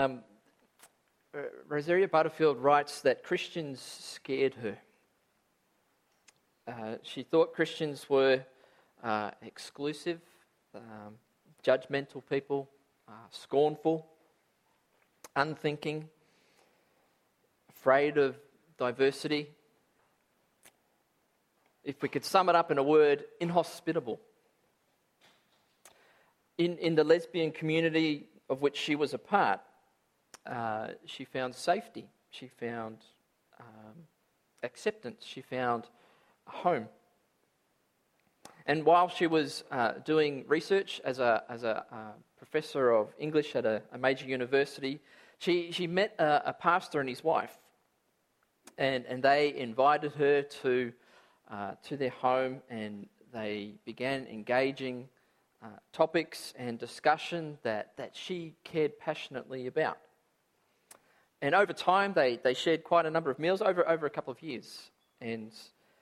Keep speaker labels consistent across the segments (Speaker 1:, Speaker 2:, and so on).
Speaker 1: Um, Rosaria Butterfield writes that Christians scared her. She thought Christians were exclusive, judgmental people, scornful, unthinking, afraid of diversity. If we could sum it up in a word, inhospitable. In the lesbian community of which she was a part, she found safety, she found acceptance, she found a home. And while she was doing research as a professor of English at a major university, she met a pastor and his wife, and they invited her to their home, and they began engaging topics and discussion that she cared passionately about. And over time, they shared quite a number of meals over a couple of years, and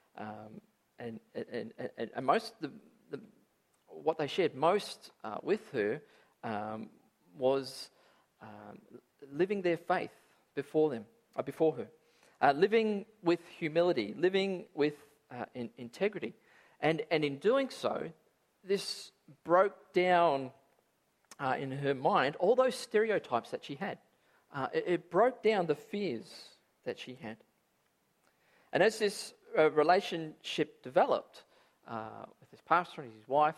Speaker 1: most what they shared most with her was living their faith before her, living with humility, living with integrity, and in doing so, this broke down in her mind all those stereotypes that she had. It broke down the fears that she had. And as this relationship developed with this pastor and his wife,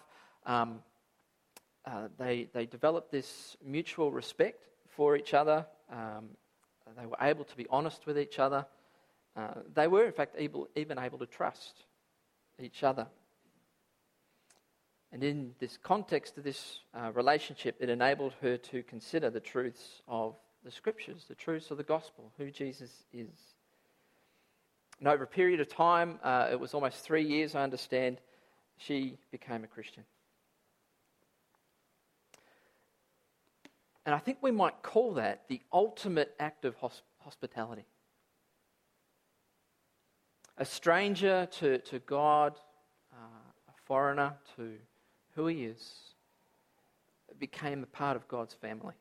Speaker 1: they developed this mutual respect for each other. They were able to be honest with each other. They were, in fact, even able to trust each other. And in this context of this relationship, it enabled her to consider the truths of the Scriptures, the truths of the gospel, who Jesus is. And over a period of time, it was almost 3 years, I understand, she became a Christian. And I think we might call that the ultimate act of hospitality. A stranger to God, a foreigner to who he is, became a part of God's family.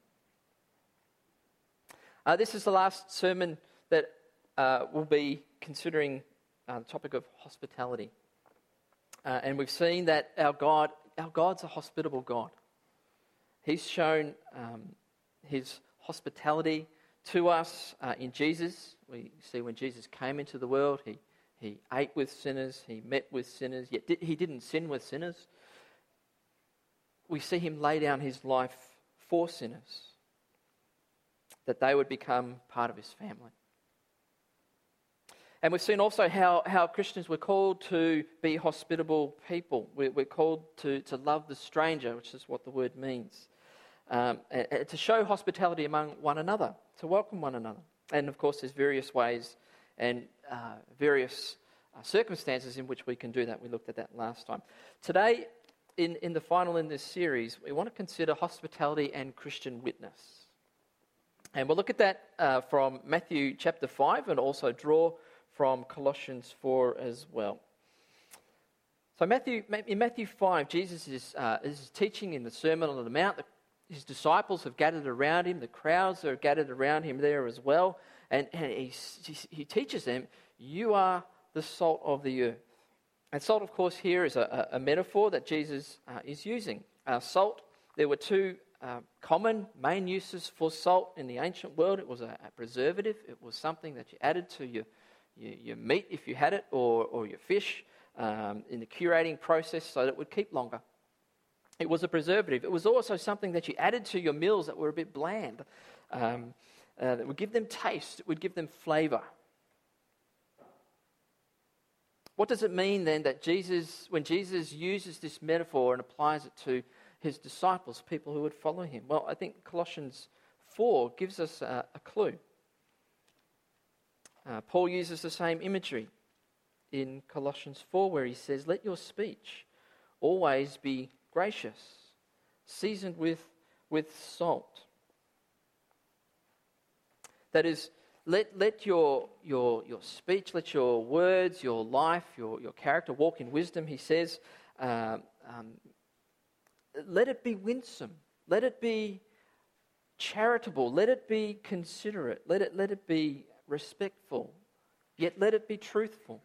Speaker 1: This is the last sermon that we'll be considering the topic of hospitality. And we've seen that our God's a hospitable God. He's shown his hospitality to us in Jesus. We see when Jesus came into the world, he ate with sinners, he met with sinners, yet he didn't sin with sinners. We see him lay down his life for sinners, that they would become part of his family. And we've seen also how Christians were called to be hospitable people. We're called to love the stranger, which is what the word means. And to show hospitality among one another, to welcome one another. And of course, there's various ways and various circumstances in which we can do that. We looked at that last time. Today, in the final in this series, we want to consider hospitality and Christian witness. And we'll look at that from Matthew chapter 5 and also draw from Colossians 4 as well. So in Matthew 5, Jesus is teaching in the Sermon on the Mount. His disciples have gathered around him. The crowds are gathered around him there as well. And he teaches them, you are the salt of the earth. And salt, of course, here is a metaphor that Jesus is using. Salt, there were two common main uses for salt in the ancient world. It was a preservative. It was something that you added to your meat if you had it, or your fish in the curating process so that it would keep longer. It was a preservative. It was also something that you added to your meals that were a bit bland. That would give them taste. It would give them flavor. What does it mean then that when Jesus uses this metaphor and applies it to his disciples, people who would follow him? Well, I think Colossians 4 gives us a clue. Paul uses the same imagery in Colossians 4 where he says, let your speech always be gracious, seasoned with salt. That is, let your speech, let your words, your life, your character walk in wisdom, he says. Let it be winsome. Let it be charitable. Let it be considerate. Let it be respectful. Yet let it be truthful.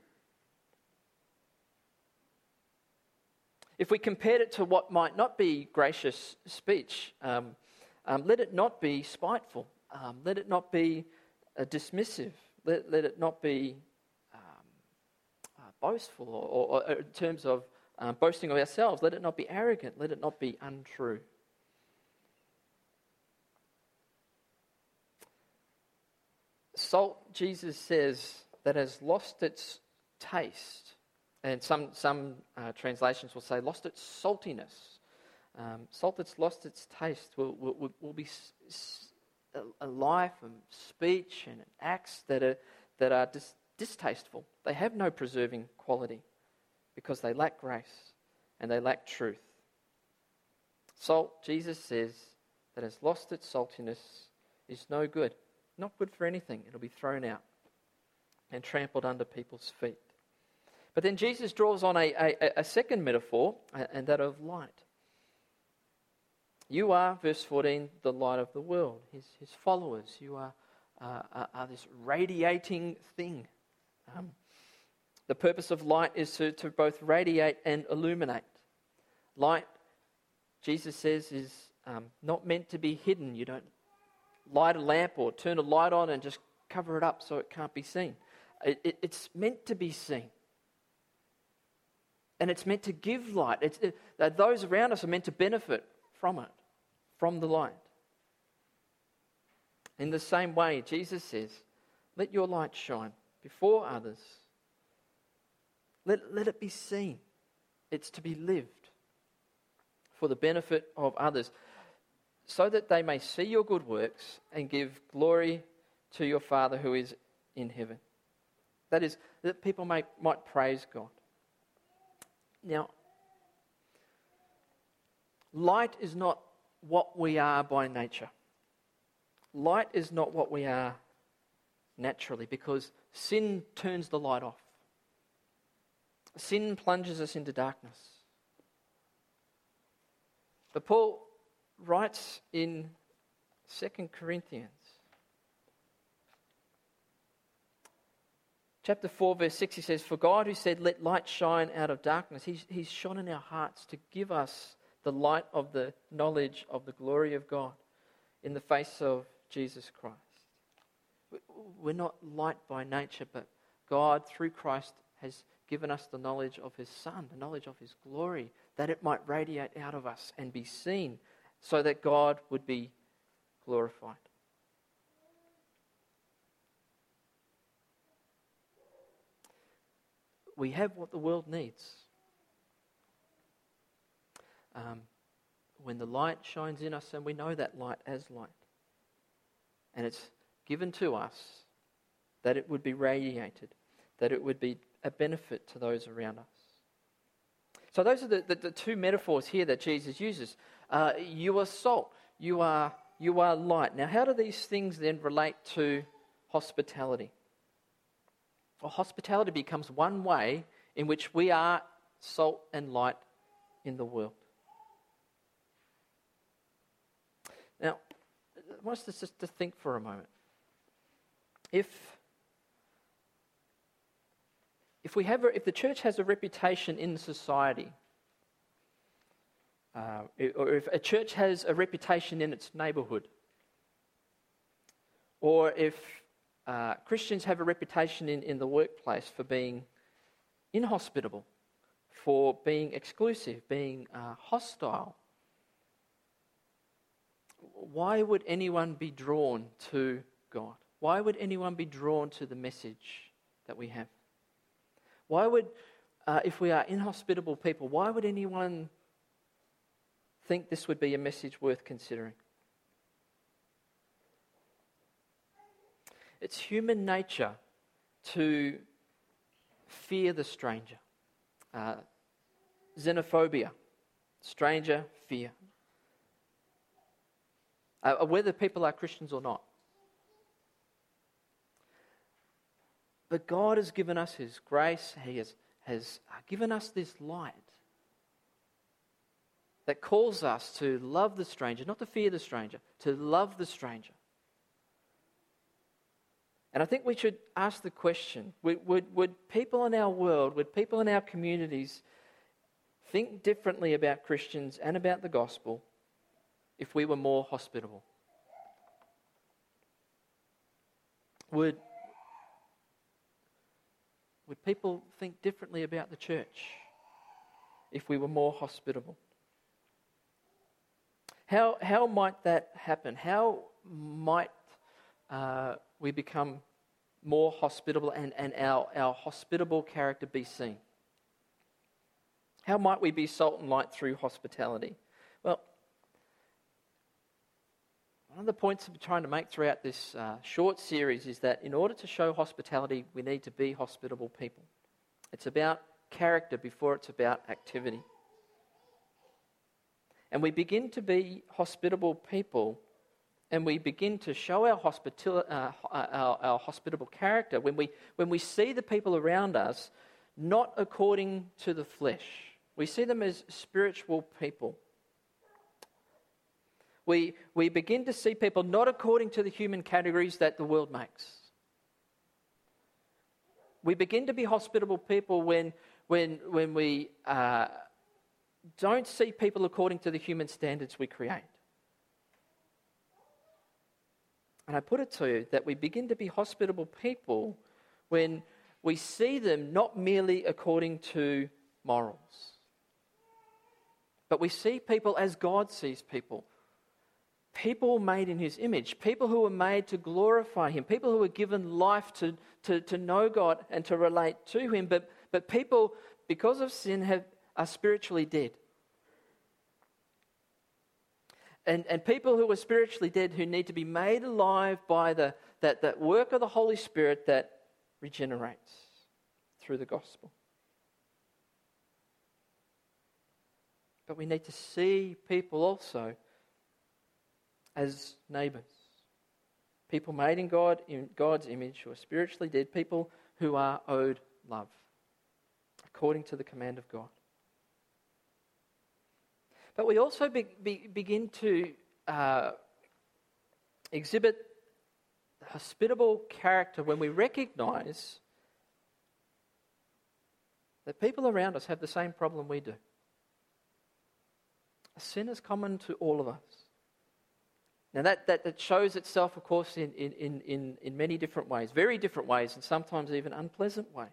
Speaker 1: If we compared it to what might not be gracious speech, let it not be spiteful. Let it not be dismissive. Let it not be boastful, or in terms of boasting of ourselves. Let it not be arrogant. Let it not be untrue. Salt, Jesus says, that has lost its taste, and some translations will say lost its saltiness. Salt that's lost its taste will be a life and speech and acts that are distasteful. They have no preserving quality because they lack grace and they lack truth. Salt, Jesus says, that has lost its saltiness is no good. Not good for anything. It'll be thrown out and trampled under people's feet. But then Jesus draws on a second metaphor, and that of light. You are, verse 14, the light of the world, his followers. You are this radiating thing. The purpose of light is to both radiate and illuminate. Light, Jesus says, is not meant to be hidden. You don't light a lamp or turn a light on and just cover it up so it can't be seen. It's meant to be seen. And it's meant to give light. Those around us are meant to benefit from it, from the light. In the same way, Jesus says, let your light shine before others. Let it be seen. It's to be lived for the benefit of others, so that they may see your good works and give glory to your Father who is in heaven. That is, that people might praise God. Now, light is not what we are by nature. Light is not what we are naturally, because sin turns the light off. Sin plunges us into darkness. But Paul writes in 2 Corinthians chapter 4 verse 6, he says, for God who said, let light shine out of darkness, he's shone in our hearts to give us the light of the knowledge of the glory of God in the face of Jesus Christ. We're not light by nature, but God through Christ has given us the knowledge of his Son, the knowledge of his glory, that it might radiate out of us and be seen, so that God would be glorified. We have what the world needs. When the light shines in us, and we know that light as light, and it's given to us, that it would be radiated, that it would be a benefit to those around us. So those are the two metaphors here that Jesus uses. You are salt, you are light. Now, how do these things then relate to hospitality? Well, hospitality becomes one way in which we are salt and light in the world. Now, I want us just to think for a moment. If the church has a reputation in society, or if a church has a reputation in its neighbourhood, or if Christians have a reputation in the workplace for being inhospitable, for being exclusive, being hostile, why would anyone be drawn to God? Why would anyone be drawn to the message that we have? Why would, if we are inhospitable people, why would anyone think this would be a message worth considering? It's human nature to fear the stranger. Xenophobia, stranger fear. Whether people are Christians or not. But God has given us his grace. He has given us this light that calls us to love the stranger, not to fear the stranger, to love the stranger. And I think we should ask the question, would people in our world, would people in our communities think differently about Christians and about the gospel if we were more hospitable? Would people think differently about the church if we were more hospitable? How might that happen? How might we become more hospitable and our hospitable character be seen? How might we be salt and light through hospitality? Well, one of the points I'm trying to make throughout this short series is that in order to show hospitality, we need to be hospitable people. It's about character before it's about activity. And we begin to be hospitable people, and we begin to show our hospitable character when we see the people around us not according to the flesh. We see them as spiritual people. We begin to see people not according to the human categories that the world makes. We begin to be hospitable people when we don't see people according to the human standards we create. And I put it to you that we begin to be hospitable people when we see them not merely according to morals, but we see people as God sees people. People made in His image, people who are made to glorify Him, people who are given life to know God and to relate to Him, but people, because of sin, are spiritually dead. And people who are spiritually dead who need to be made alive by that work of the Holy Spirit that regenerates through the gospel. But we need to see people also as neighbours. People made in God's image who are spiritually dead, people who are owed love according to the command of God. But we also begin to exhibit hospitable character when we recognise that people around us have the same problem we do. Sin is common to all of us. Now that shows itself, of course, in many different ways, very different ways, and sometimes even unpleasant ways.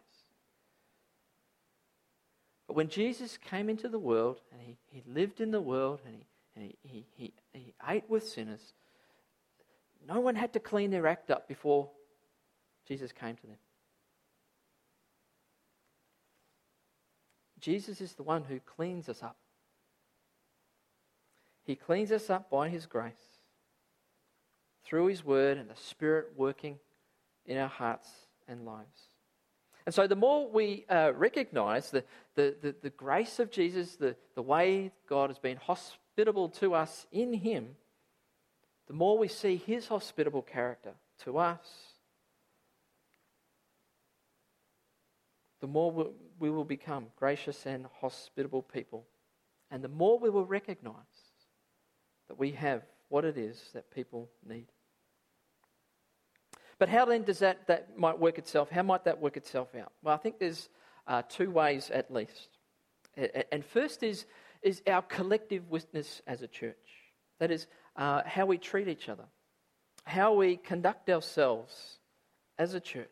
Speaker 1: But when Jesus came into the world and he lived in the world and he ate with sinners, no one had to clean their act up before Jesus came to them. Jesus is the one who cleans us up. He cleans us up by His grace, through His word and the Spirit working in our hearts and lives. And so the more we recognise the grace of Jesus, the way God has been hospitable to us in Him, the more we see His hospitable character to us, the more we will become gracious and hospitable people. And the more we will recognise that we have what it is that people need. But how then does that might work itself? How might that work itself out? Well, I think there's two ways at least. And first is our collective witness as a church. That is how we treat each other, how we conduct ourselves as a church.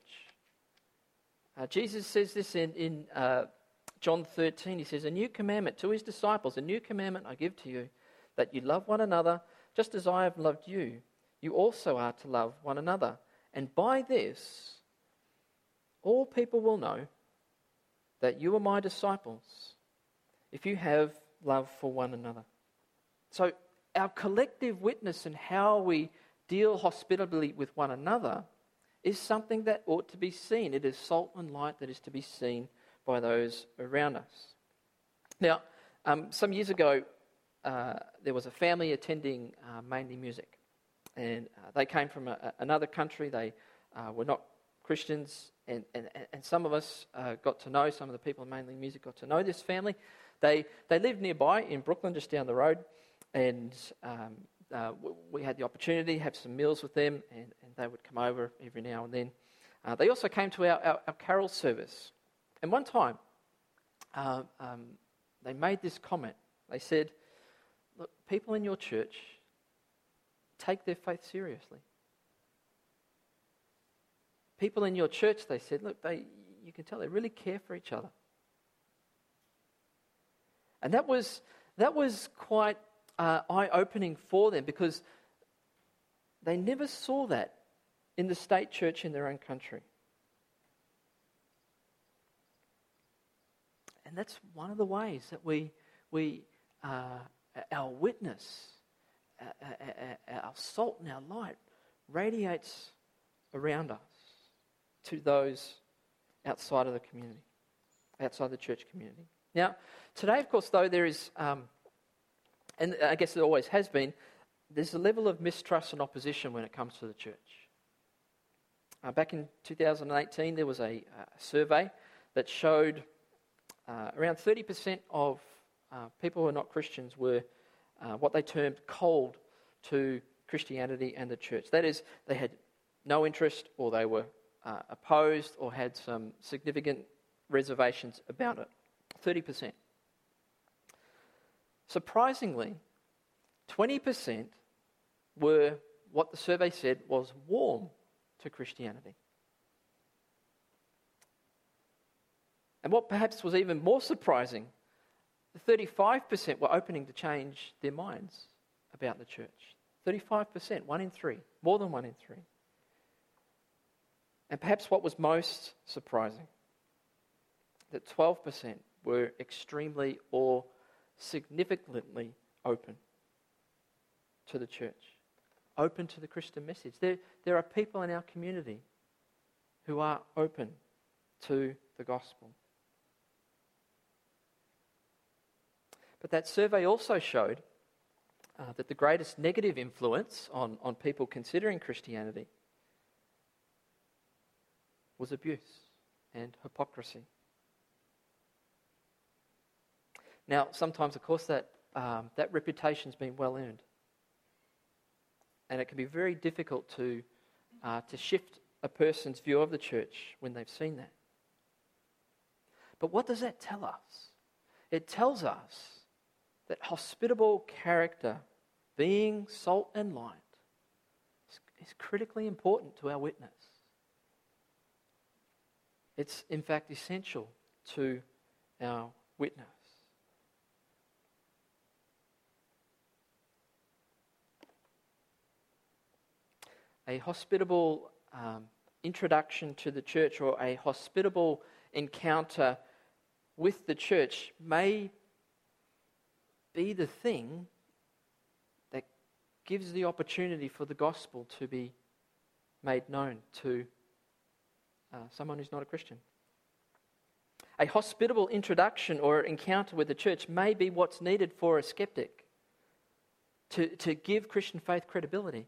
Speaker 1: Jesus says this in John 13. He says, "A new commandment to His disciples, a new commandment I give to you, that you love one another just as I have loved you. You also are to love one another. And by this, all people will know that you are my disciples, if you have love for one another." So our collective witness and how we deal hospitably with one another is something that ought to be seen. It is salt and light that is to be seen by those around us. Now, some years ago, there was a family attending Mainly Music. And they came from another country. They were not Christians. And some of us got to know, some of the people in Mainly Music got to know this family. They lived nearby in Brooklyn, just down the road, and we had the opportunity to have some meals with them, and they would come over every now and then. They also came to our carol service. And one time, they made this comment. They said, look, people in your church take their faith seriously. People in your church, they said, look, you can tell they really care for each other. And that was quite eye-opening for them, because they never saw that in the state church in their own country. And that's one of the ways that our witness, our salt and our light radiates around us to those outside of the community, outside the church community. Now, today, of course, though, there is, and I guess it always has been, there's a level of mistrust and opposition when it comes to the church. Back in 2018, there was a survey that showed around 30% of people who are not Christians were what they termed cold to Christianity and the church. That is, they had no interest, or they were opposed, or had some significant reservations about it. 30%. Surprisingly, 20% were what the survey said was warm to Christianity. And what perhaps was even more surprising, the 35% were opening to change their minds about the church. 35%, 1 in 3, more than 1 in 3. And perhaps what was most surprising, that 12% were extremely or significantly open to the church, open to the Christian message. There are people in our community who are open to the gospel. But that survey also showed that the greatest negative influence on people considering Christianity was abuse and hypocrisy. Now, sometimes, of course, that reputation's been well earned, and it can be very difficult to shift a person's view of the church when they've seen that. But what does that tell us? It tells us that hospitable character, being salt and light, is critically important to our witness. It's, in fact, essential to our witness. A hospitable introduction to the church, or a hospitable encounter with the church, may be the thing that gives the opportunity for the gospel to be made known to someone who's not a Christian. A hospitable introduction or encounter with the church may be what's needed for a skeptic to give Christian faith credibility.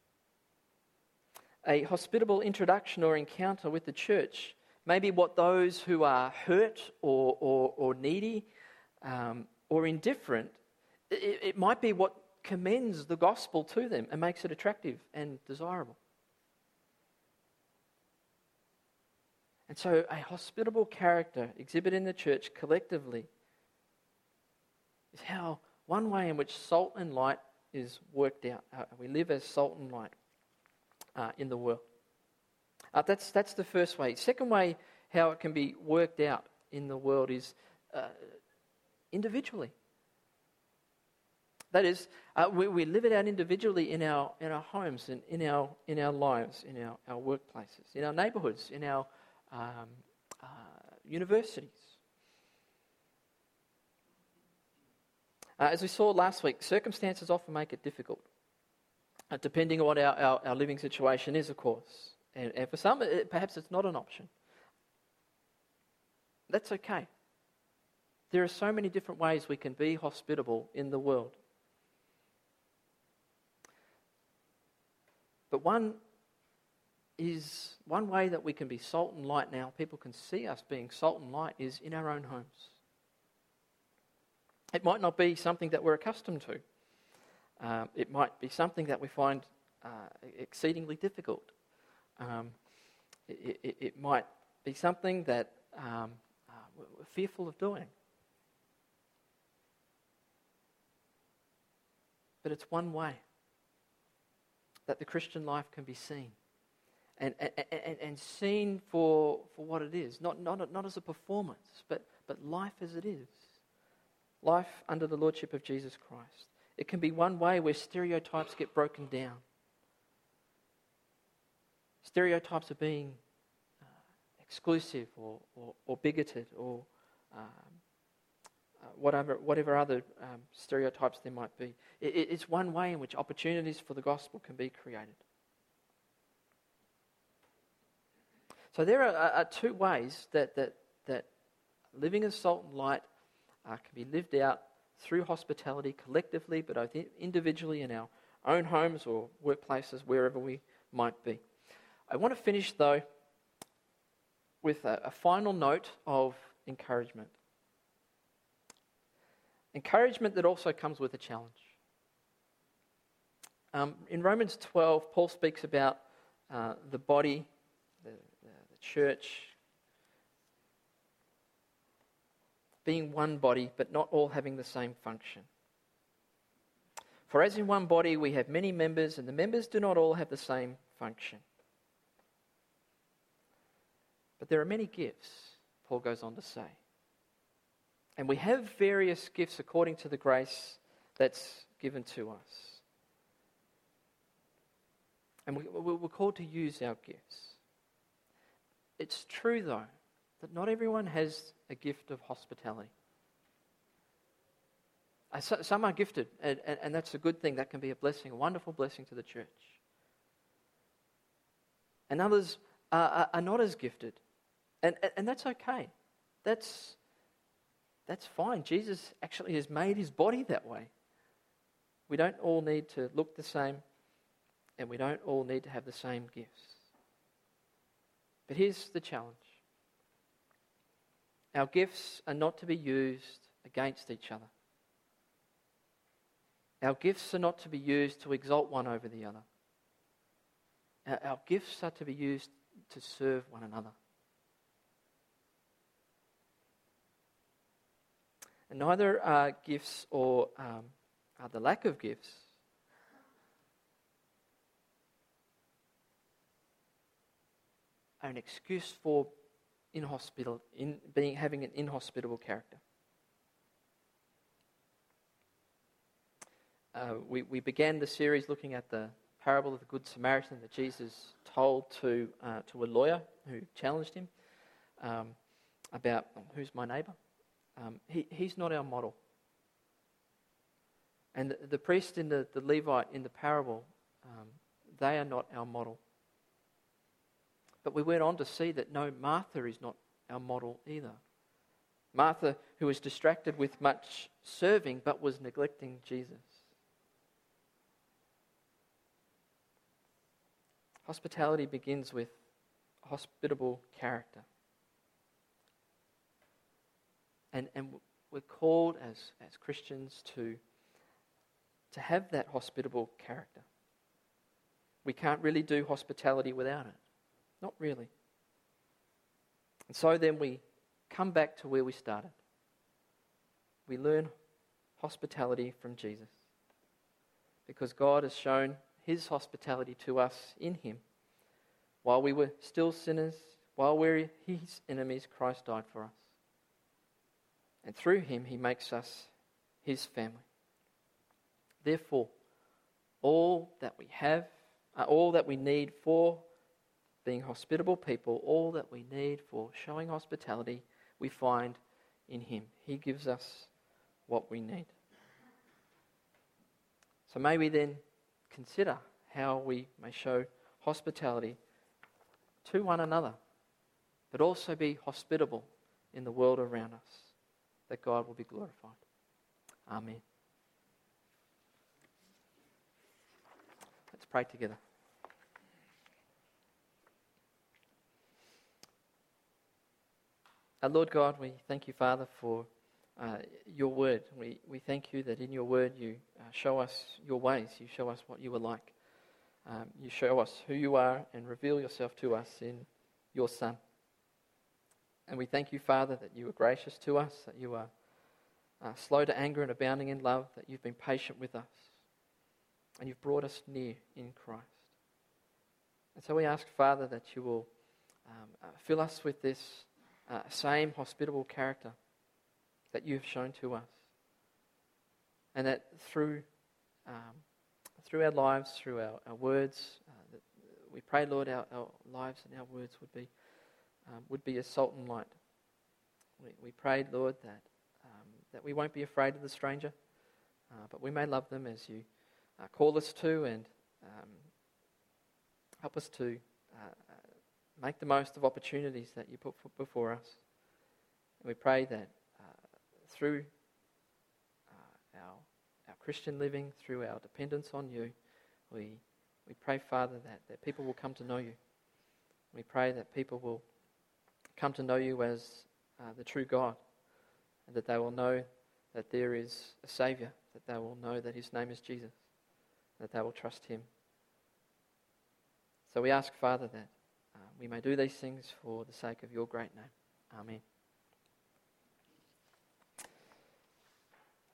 Speaker 1: A hospitable introduction or encounter with the church may be what those who are hurt or needy or indifferent, it might be what commends the gospel to them and makes it attractive and desirable. And so a hospitable character exhibited in the church collectively is how one way in which salt and light is worked out. We live as salt and light in the world. That's the first way. Second way how it can be worked out in the world is individually. That is, we live it out individually in our homes and in our lives, in our workplaces, in our neighbourhoods, in our universities. As we saw last week, circumstances often make it difficult, depending on what our living situation is, of course. And for some, perhaps it's not an option. That's okay. There are so many different ways we can be hospitable in the world. But one way that we can be salt and light now, people can see us being salt and light, is in our own homes. It might not be something that we're accustomed to. It might be something that we find exceedingly difficult. It might be something that we're fearful of doing. But it's one way that the Christian life can be seen. And seen for what it is. Not as a performance, but life as it is. Life under the lordship of Jesus Christ. It can be one way where stereotypes get broken down. Stereotypes of being exclusive or bigoted or whatever other stereotypes there might be. It's one way in which opportunities for the gospel can be created. So there are two ways that living as salt and light can be lived out through hospitality collectively, but both individually in our own homes or workplaces, wherever we might be. I want to finish, though, with a final note of encouragement. Encouragement that also comes with a challenge. In Romans 12, Paul speaks about the body, the church, being one body, but not all having the same function. For as in one body we have many members, and the members do not all have the same function. But there are many gifts, Paul goes on to say. And we have various gifts according to the grace that's given to us. And we're called to use our gifts. It's true, though, that not everyone has a gift of hospitality. Some are gifted, and that's a good thing. That can be a blessing, a wonderful blessing to the church. And others are not as gifted. And that's okay. That's fine. Jesus actually has made his body that way. We don't all need to look the same, and we don't all need to have the same gifts. But here's the challenge. Our gifts are not to be used against each other. Our gifts are not to be used to exalt one over the other. Our gifts are to be used to serve one another. And neither are gifts or are the lack of gifts are an excuse for having an inhospitable character. We began the series looking at the parable of the Good Samaritan that Jesus told to a lawyer who challenged him about who's my neighbour. He's not our model. And the priest and the Levite in the parable, they are not our model. But we went on to see that no, Martha is not our model either. Martha, who was distracted with much serving but was neglecting Jesus. Hospitality begins with a hospitable character. And we're called as Christians to have that hospitable character. We can't really do hospitality without it. Not really. And so then we come back to where we started. We learn hospitality from Jesus. Because God has shown his hospitality to us in him. While we were still sinners, while we're his enemies, Christ died for us. And through him, he makes us his family. Therefore, all that we have, all that we need for being hospitable people, all that we need for showing hospitality, we find in him. He gives us what we need. So may we then consider how we may show hospitality to one another, but also be hospitable in the world around us, that God will be glorified. Amen. Let's pray together. Our Lord God, we thank you, Father, for your word. We thank you that in your word you show us your ways. You show us what you are like. You show us who you are and reveal yourself to us in your Son. And we thank you, Father, that you are gracious to us, that you are slow to anger and abounding in love, that you've been patient with us, and you've brought us near in Christ. And so we ask, Father, that you will fill us with this same hospitable character that you have shown to us. And that through our lives, through our words, that we pray, Lord, our lives and our words would be as salt and light. We prayed, Lord, that we won't be afraid of the stranger, but we may love them as you call us to, and help us to make the most of opportunities that you put before us. And we pray that through our Christian living, through our dependence on you, we pray, Father, that people will come to know you. We pray that people will come to know you as the true God, and that they will know that there is a Saviour, that they will know that his name is Jesus, that they will trust him. So we ask, Father, that we may do these things for the sake of your great name. Amen.